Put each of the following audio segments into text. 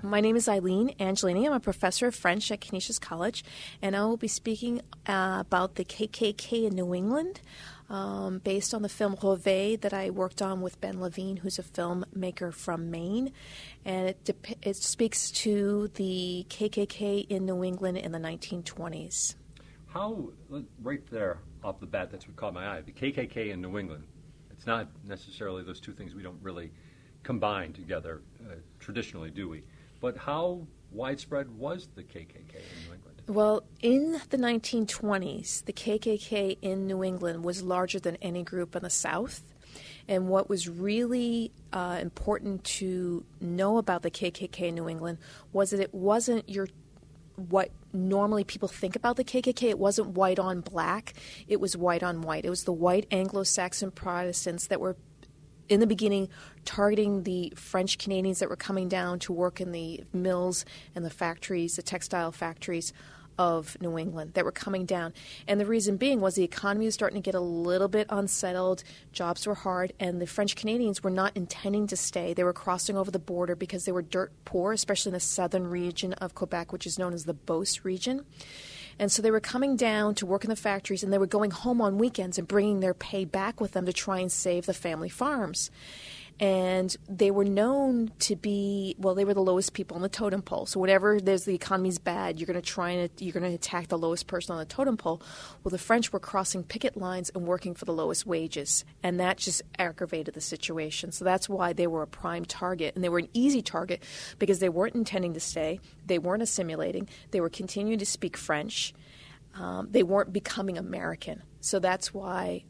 My name is Eileen Angelini. I'm a professor of French at Canisius College, and I will be speaking about the KKK in New England, based on the film Rêver that I worked on with Ben Levine, who's a filmmaker from Maine. And it speaks to the KKK in New England in the 1920s. How, right there off the bat, that's what caught my eye, the KKK in New England. It's not necessarily those two things we don't really combine together traditionally, do we? But how widespread was the KKK in New England? Well, in the 1920s, the KKK in New England was larger than any group in the South. And what was really important to know about the KKK in New England was that it wasn't what normally people think about the KKK. It wasn't white on black. It was white on white. It was the white Anglo-Saxon Protestants that were, in the beginning, targeting the French Canadians that were coming down to work in the mills and the factories, the textile factories of New England that were coming down. And the reason being was the economy was starting to get a little bit unsettled, jobs were hard, and the French Canadians were not intending to stay. They were crossing over the border because they were dirt poor, especially in the southern region of Quebec, which is known as the Beauce region. And so they were coming down to work in the factories, and they were going home on weekends and bringing their pay back with them to try and save the family farms. And they were known to be, well, they were the lowest people on the totem pole. So whenever the economy's bad, you're going to attack the lowest person on the totem pole. Well, the French were crossing picket lines and working for the lowest wages, and that just aggravated the situation. So that's why they were a prime target, and they were an easy target because they weren't intending to stay, they weren't assimilating, they were continuing to speak French. They weren't becoming American. So that's why,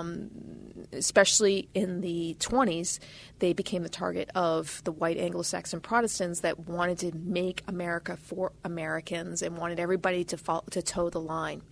especially in the 20s, they became the target of the white Anglo-Saxon Protestants that wanted to make America for Americans and wanted everybody to toe the line.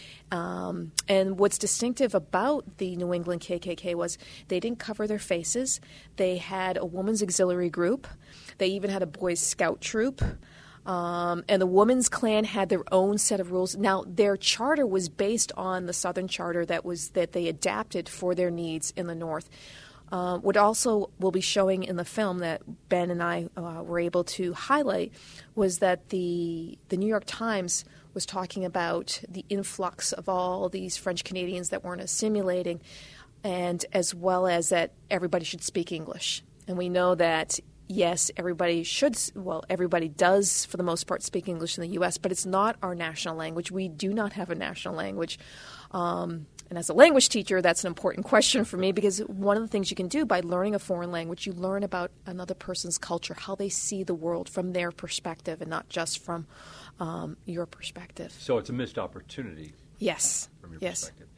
And what's distinctive about the New England KKK was they didn't cover their faces. They had a women's auxiliary group. They even had a boys' scout troop. And the Women's Klan had their own set of rules. Now, their charter was based on the Southern Charter that they adapted for their needs in the North. What also will be showing in the film that Ben and I were able to highlight was that the New York Times was talking about the influx of all these French Canadians that weren't assimilating, and as well as that everybody should speak English. And we know that yes, everybody does for the most part speak English in the U.S., but it's not our national language. We do not have a national language. And as a language teacher, that's an important question for me because one of the things you can do by learning a foreign language, you learn about another person's culture, how they see the world from their perspective and not just from your perspective. So it's a missed opportunity. Yes. From your yes. perspective.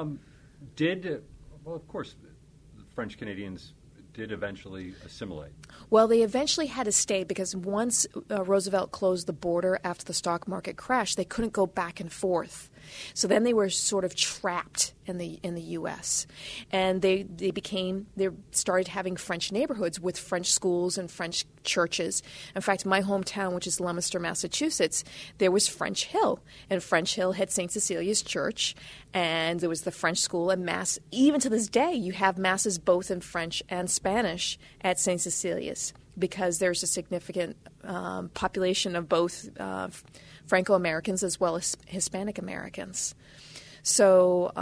Of course, the French Canadians did eventually assimilate. Well, they eventually had to stay because once Roosevelt closed the border after the stock market crashed, they couldn't go back and forth. So then they were sort of trapped in the U.S. And they started having French neighborhoods with French schools and French churches. In fact, my hometown, which is Leominster, Massachusetts, there was French Hill. And French Hill had St. Cecilia's Church, and there was the French school and Mass. Even to this day, you have Masses both in French and Spanish at St. Cecilia's because there's a significant population of both Franco-Americans as well as Hispanic Americans. So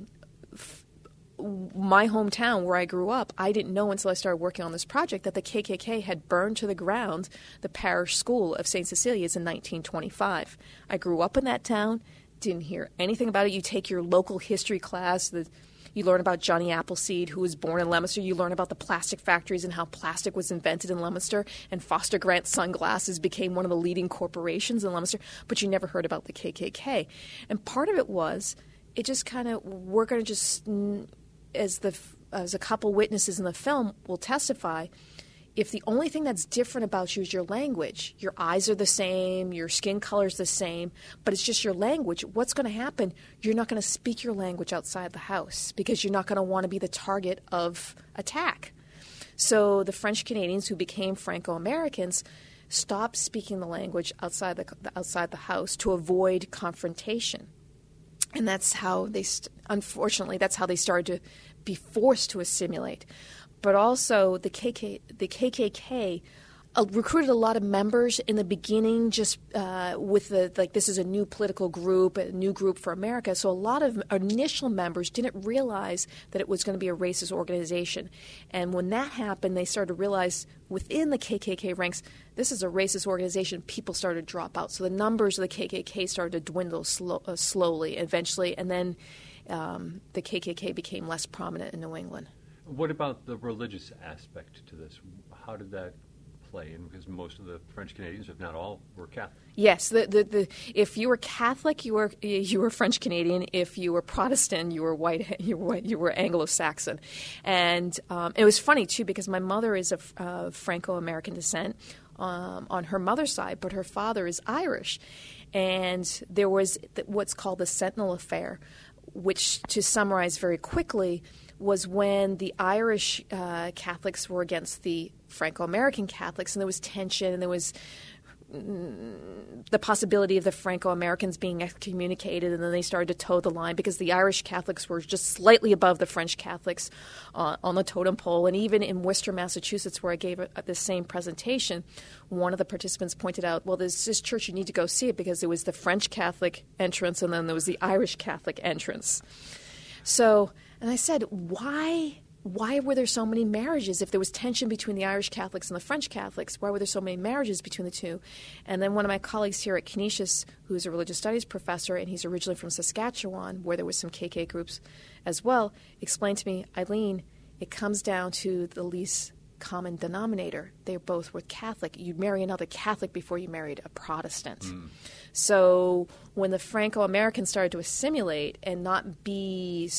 my hometown where I grew up, I didn't know until I started working on this project that the KKK had burned to the ground the parish school of St. Cecilia's in 1925. I grew up in that town, didn't hear anything about it. You take your local history class, you learn about Johnny Appleseed, who was born in Leominster. You learn about the plastic factories and how plastic was invented in Leominster. And Foster Grant Sunglasses became one of the leading corporations in Leominster. But you never heard about the KKK. And part of it was, it just kind of, we're going to just, as a couple witnesses in the film will testify, if the only thing that's different about you is your language, your eyes are the same, your skin color is the same, but it's just your language, what's going to happen? You're not going to speak your language outside the house because you're not going to want to be the target of attack. So the French Canadians who became Franco-Americans stopped speaking the language outside the house to avoid confrontation. And that's how unfortunately, that's how they started to be forced to assimilate. But also the KKK recruited a lot of members in the beginning, just with this is a new political group, a new group for America. So a lot of initial members didn't realize that it was going to be a racist organization. And when that happened, they started to realize within the KKK ranks, this is a racist organization. People started to drop out. So the numbers of the KKK started to dwindle slowly, eventually, and then the KKK became less prominent in New England. What about the religious aspect to this? How did that play in? Because most of the French Canadians, if not all, were Catholic. Yes, if you were Catholic, you were French Canadian. If you were Protestant, you were white. You were Anglo-Saxon, and it was funny too because my mother is of Franco-American descent on her mother's side, but her father is Irish, and there was what's called the Sentinel Affair, which, to summarize very quickly, was when the Irish Catholics were against the Franco-American Catholics, and there was tension, and there was the possibility of the Franco-Americans being excommunicated, and then they started to toe the line because the Irish Catholics were just slightly above the French Catholics on the totem pole. And even in Worcester, Massachusetts, where I gave the same presentation, one of the participants pointed out, well, there's this church, you need to go see it because there was the French Catholic entrance and then there was the Irish Catholic entrance. So, and I said, why were there so many marriages? If there was tension between the Irish Catholics and the French Catholics, why were there so many marriages between the two? And then one of my colleagues here at Canisius, who's a religious studies professor, and he's originally from Saskatchewan, where there was some KK groups as well, explained to me, Eileen, it comes down to the least common denominator. They both were Catholic. You'd marry another Catholic before you married a Protestant. So when the Franco-Americans started to assimilate and not be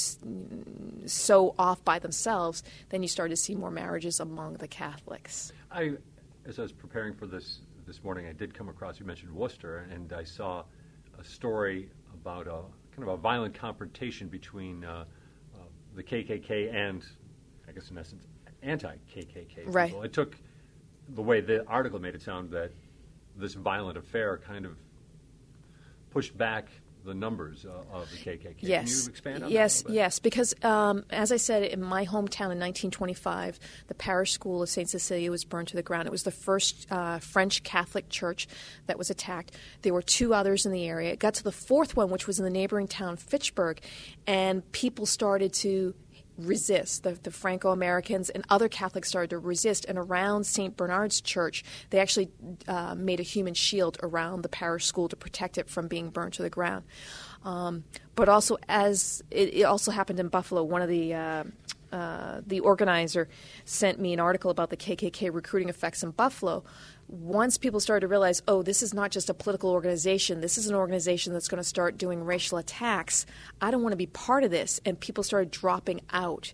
so off by themselves, then you started to see more marriages among the Catholics. As I was preparing for this morning, I did come across, you mentioned Worcester, and I saw a story about a kind of a violent confrontation between the KKK and, I guess in essence, anti-KKK people. Right. It took the way the article made it sound that this violent affair kind of pushed back the numbers of the KKK. Yes. Can you expand on that? Yes, because as I said, in my hometown in 1925, the parish school of St. Cecilia was burned to the ground. It was the first French Catholic church that was attacked. There were two others in the area. It got to the fourth one, which was in the neighboring town, Fitchburg, and people started to resist. The Franco-Americans and other Catholics started to resist, and around St. Bernard's Church, they actually made a human shield around the parish school to protect it from being burned to the ground. But also, as it also happened in Buffalo, one of the organizer sent me an article about the KKK recruiting effects in Buffalo. Once people started to realize, oh, this is not just a political organization, this is an organization that's going to start doing racial attacks, I don't want to be part of this, and people started dropping out.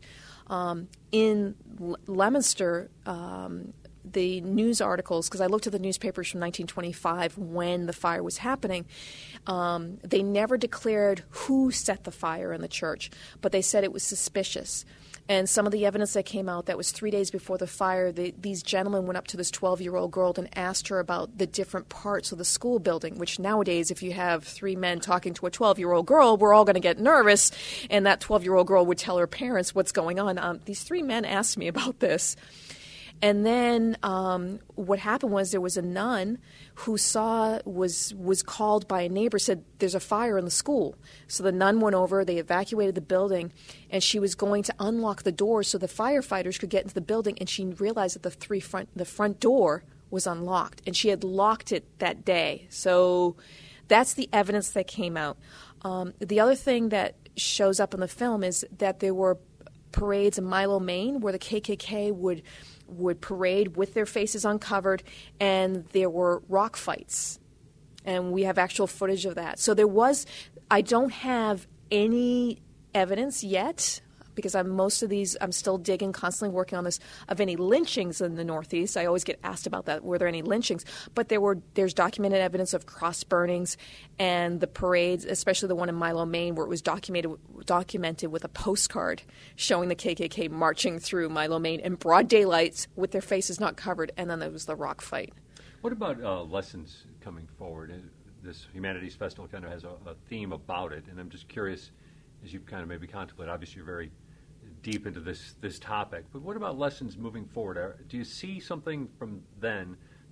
In Leominster, the news articles, because I looked at the newspapers from 1925 when the fire was happening, they never declared who set the fire in the church, but they said it was suspicious. And some of the evidence that came out, that was 3 days before the fire, these gentlemen went up to this 12-year-old girl and asked her about the different parts of the school building, which nowadays, if you have three men talking to a 12-year-old girl, we're all going to get nervous, and that 12-year-old girl would tell her parents what's going on. These three men asked me about this. And then what happened was there was a nun who was called by a neighbor, said there's a fire in the school. So the nun went over, they evacuated the building, and she was going to unlock the door so the firefighters could get into the building, and she realized that the front door was unlocked, and she had locked it that day. So that's the evidence that came out. The other thing that shows up in the film is that there were parades in Milo, Maine, where the KKK would parade with their faces uncovered, and there were rock fights. And we have actual footage of that. So I don't have any evidence yet, because I'm still digging, constantly working on this, of any lynchings in the Northeast. I always get asked about that. Were there any lynchings? But there's documented evidence of cross burnings and the parades, especially the one in Milo, Maine, where it was documented with a postcard showing the KKK marching through Milo, Maine in broad daylight with their faces not covered, and then there was the rock fight. What about lessons coming forward? This Humanities Festival kind of has a theme about it, and I'm just curious, as you kind of maybe contemplate, obviously you're very deep into this topic, but what about lessons moving forward? Do you see something from then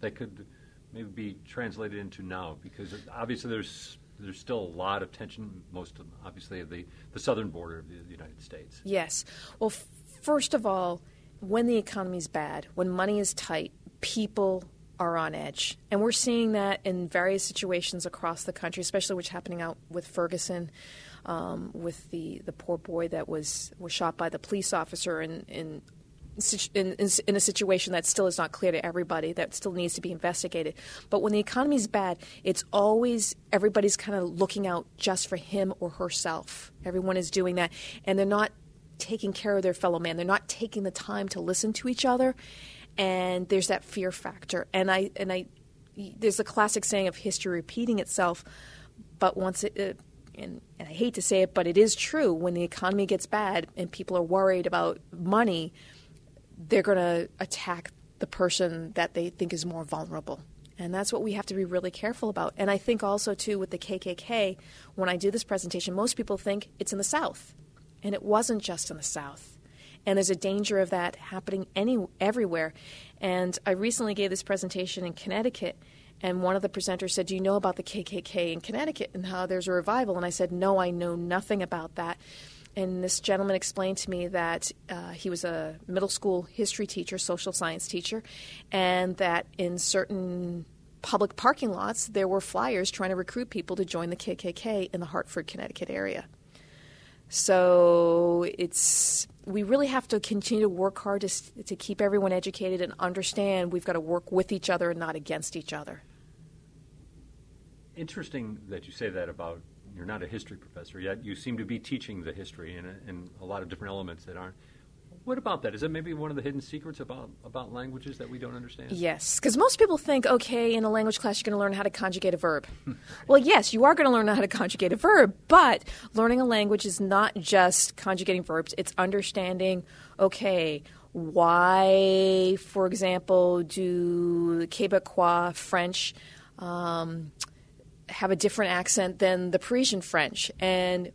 that could maybe be translated into now? Because obviously there's still a lot of tension, obviously, of the southern border of the United States. Yes. Well, first of all, when the economy's bad, when money is tight, people are on edge. And we're seeing that in various situations across the country, especially what's happening out with Ferguson, with the poor boy that was shot by the police officer in a situation that still is not clear to everybody, that still needs to be investigated. But when the economy's bad, it's always everybody's kind of looking out just for him or herself. Everyone is doing that, and they're not taking care of their fellow man. They're not taking the time to listen to each other, and there's that fear factor. And there's a classic saying of history repeating itself, but once and I hate to say it, but it is true, when the economy gets bad and people are worried about money, they're going to attack the person that they think is more vulnerable. And that's what we have to be really careful about. And I think also, too, with the KKK, when I do this presentation, most people think it's in the South. And it wasn't just in the South. And there's a danger of that happening everywhere. And I recently gave this presentation in Connecticut, and one of the presenters said, "Do you know about the KKK in Connecticut and how there's a revival?" And I said, "No, I know nothing about that." And this gentleman explained to me that he was a middle school history teacher, social science teacher, and that in certain public parking lots there were flyers trying to recruit people to join the KKK in the Hartford, Connecticut area. So we really have to continue to work hard to keep everyone educated and understand we've got to work with each other and not against each other. Interesting that you say that about you're not a history professor, yet you seem to be teaching the history and a lot of different elements that aren't. What about that? Is that maybe one of the hidden secrets about languages that we don't understand? Yes, because most people think, okay, in a language class you're going to learn how to conjugate a verb. Well, yes, you are going to learn how to conjugate a verb, but learning a language is not just conjugating verbs. It's understanding, okay, why, for example, do Quebecois French have a different accent than the Parisian French? And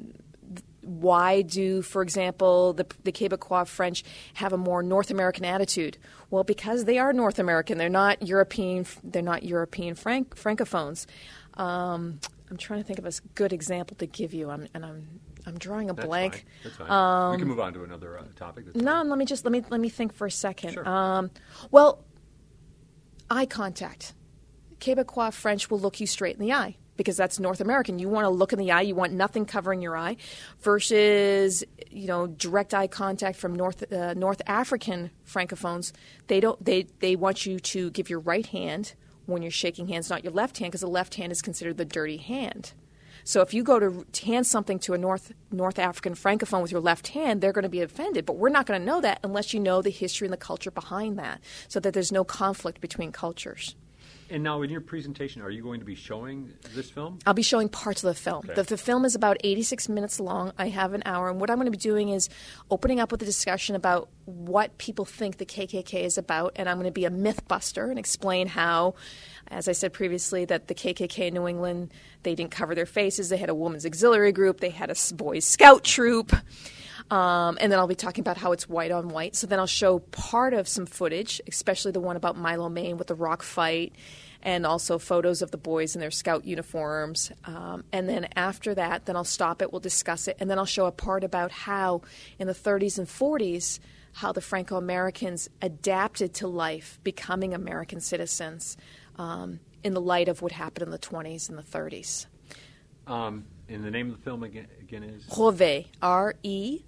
why do, for example, the Quebecois French have a more North American attitude? Well, because they are North American. They're not European. They're not European francophones. I'm trying to think of a good example to give you, I'm drawing a blank. That's fine. We can move on to another topic. Let me think for a second. Sure. Well, eye contact. Quebecois French will look you straight in the eye because that's North American. You want to look in the eye. You want nothing covering your eye versus, direct eye contact from North African francophones. They want you to give your right hand when you're shaking hands, not your left hand, because the left hand is considered the dirty hand. So if you go to hand something to a North African francophone with your left hand, they're going to be offended. But we're not going to know that unless you know the history and the culture behind that, so that there's no conflict between cultures. And now in your presentation, are you going to be showing this film? I'll be showing parts of the film. Okay. The film is about 86 minutes long. I have an hour. And what I'm going to be doing is opening up with a discussion about what people think the KKK is about. And I'm going to be a myth buster and explain how, as I said previously, that the KKK in New England, they didn't cover their faces. They had a women's auxiliary group. They had a boys' scout troop. And then I'll be talking about how it's white on white. So then I'll show part of some footage, especially the one about Milo Maine with the rock fight, and also photos of the boys in their scout uniforms. And then after that, then I'll stop it, we'll discuss it, and then I'll show a part about how in the 30s and 40s, how the Franco-Americans adapted to life, becoming American citizens in the light of what happened in the 20s and the 30s. And the name of the film again is? Reveil, Reveil,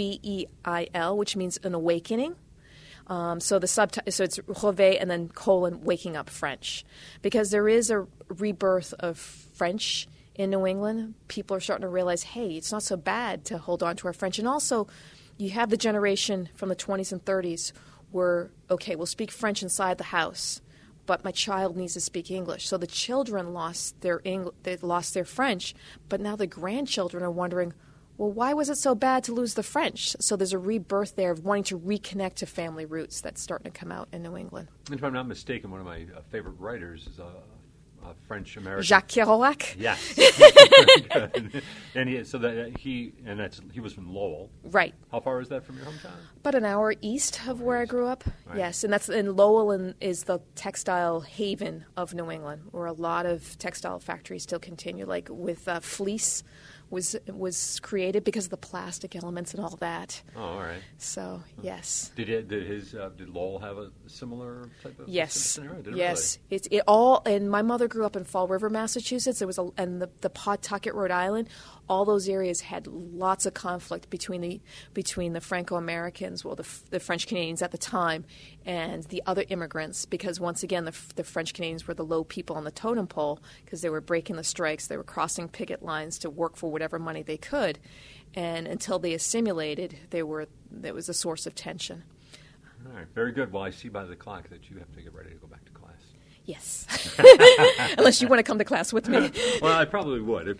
which means an awakening. So it's Reveil and then : waking up French. Because there is a rebirth of French in New England. People are starting to realize, hey, it's not so bad to hold on to our French. And also, you have the generation from the 20s and 30s where, okay, we'll speak French inside the house, but my child needs to speak English. So the children lost their French, but now the grandchildren are wondering, well, why was it so bad to lose the French? So there's a rebirth there of wanting to reconnect to family roots that's starting to come out in New England. And if I'm not mistaken, one of my favorite writers is French American. Jacques Kerouac. Yes. Very good. And he was from Lowell. Right. How far is that from your hometown? About an hour east of where I grew up. Right. Yes, and Lowell is the textile haven of New England, where a lot of textile factories still continue. Like with fleece was created because of the plastic elements and all that. Oh, all right. So yes. Did Lowell have a similar type of Yes. scenario? Did it Yes. really? It all. And my mother grew up in Fall River, Massachusetts. And the Pawtucket, Rhode Island. All those areas had lots of conflict between the Franco-Americans, well, the French Canadians at the time, and the other immigrants. Because once again, the French Canadians were the low people on the totem pole because they were breaking the strikes. They were crossing picket lines to work for whatever money they could, and until they assimilated, there was a source of tension. All right, very good. Well, I see by the clock that you have to get ready to go back to class. Yes, unless you want to come to class with me. Well, I probably would.